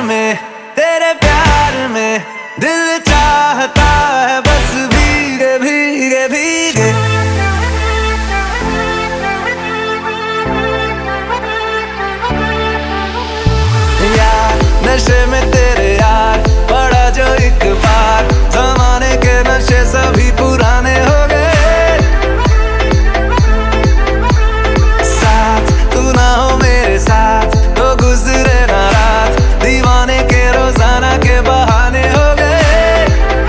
में, तेरे प्यार में दिल चाहता है बस भीगे भीगे भीगे। यार नशे में तेरे यार पड़ा जो एक बार, जमाने के नशे सभी पुराने हो गए। साथ तू ना हो मेरे साथ तो गुजरे ना रात, दीवाने के रोजाना के बहाने हो गए।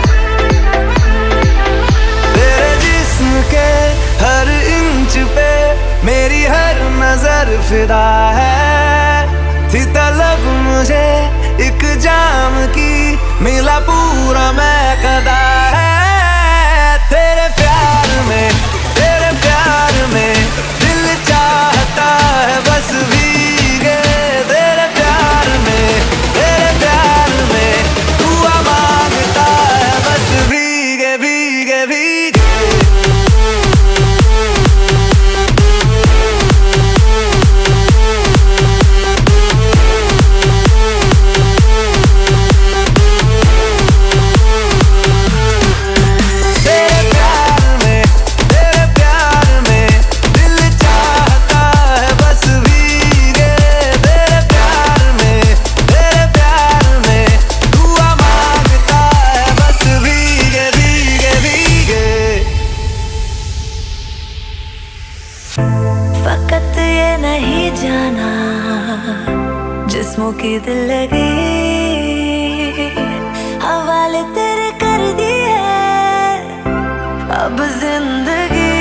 तेरे जिस्म के हर इंच पे मेरी हर नजर फिदा है। थी तलब मुझे एक जाम की, मिला पूरा मैं कदा है। तेरे प्यार में, तेरे प्यार में दिल चाहता है बस भीगे। तेरे प्यार में, तेरे प्यार में दुआ मांगता है बस भीगे भीगे भीगे। फकत ये नहीं जाना जिस्मों की दिल लगी, हवाले तेरे कर दिए अब जिंदगी।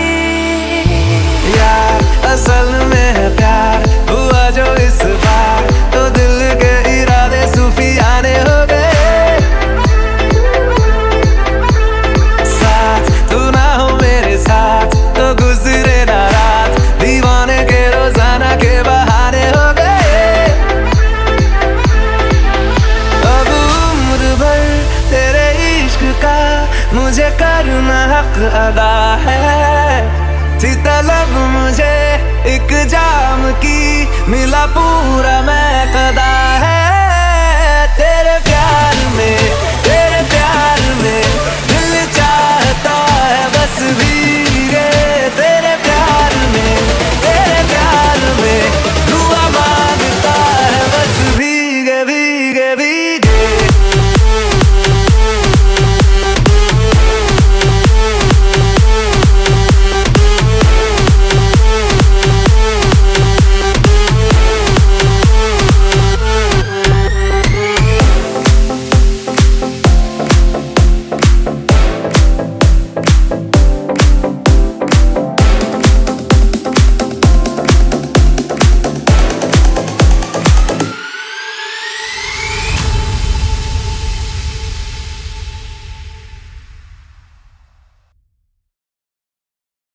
यार असल में है प्यार हुआ जो इस बार, तो दिल के इरादे सूफियाने हो गए। साथ तू ना हो मेरे साथ तो गुजरे ना रात, दीवाने के रोजाना के बहाने हो गए। अब उम्र भर तेरे इश्क का मुझे करना हक अदा है। थी तलब मुझे एक जाम की, मिला पूरा मैं कदा है।